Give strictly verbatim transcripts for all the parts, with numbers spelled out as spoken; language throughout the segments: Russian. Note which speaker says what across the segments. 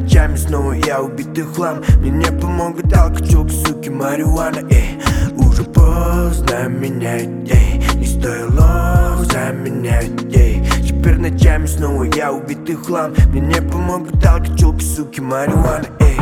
Speaker 1: ночами снова я убитый хлам. Мне не помогут алкоголь, суки, марихуана, эй. Уже поздно менять, эй. Не стоило заменять, эй. Теперь ночами снова я убитый хлам. Мне не помогут алкоголь, суки, марихуана, эй.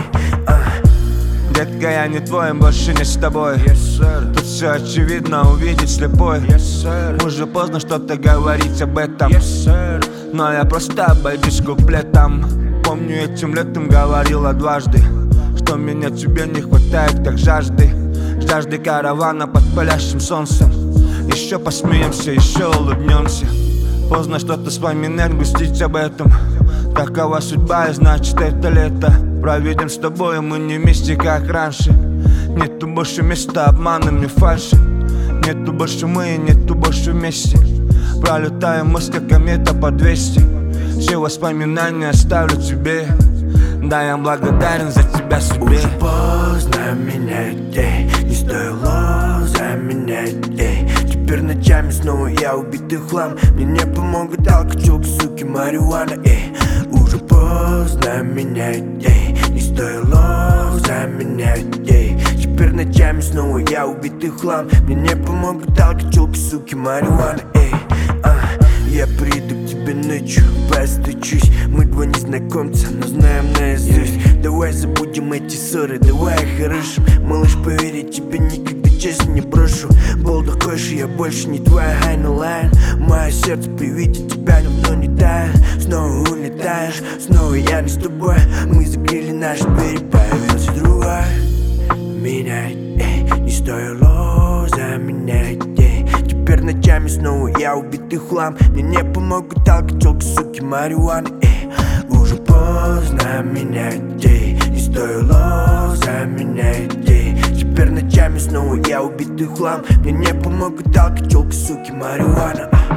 Speaker 2: Детка, я не твой, больше не с тобой. yes, Тут все очевидно, увидеть слепой. yes, Уже поздно что-то говорить об этом. yes, Но я просто обойдусь куплетом. Помню, этим летом говорила дважды, что меня тебе не хватает, как жажды. Жажды каравана под палящим солнцем. Еще посмеемся, еще улыбнемся. Поздно что-то вспоминать, грустить об этом. Такова судьба, и значит это лето. Проведем с тобой, мы не вместе, как раньше. Нету больше места обманам и фальши. Нету больше мы, нету больше вместе. Пролетаем мы, как комета по двести. Все воспоминания оставлю тебе. Да, я благодарен за тебя себе.
Speaker 1: Уже поздно менять, эй. Не стоило заменять, эй. Теперь ночами снова я убитый хлам. Мне не помогут алкоголь, суки, марихуана, эй. Уже поздно менять, эй. Не стоило заменять, эй. Теперь ночами снова я убитый хлам. Мне не помогут алкоголь, суки, марихуана, эй. Я приду к тебе ночью, постучусь. Мы два незнакомца, но знаем наизусть. Давай забудем эти ссоры, давай хорошим. Малыш, поверь, я тебя никогда честно не брошу. Был такой же, я больше не твоя хайнлайн. Мое сердце при виде тебя давно не тает. Снова улетаешь, снова я не с тобой. Мы закрыли наши двери, появился другой. Менять, эй, не стоило заменять, эй. Теперь ночами снова я убитый хлам. Мне не помогут алкоголь, суки, марихуана, эй. Уже поздно менять, эй. Не стоило заменять, эй. Теперь ночами снова я убитый хлам. Мне не помогут алкоголь, суки, марихуана.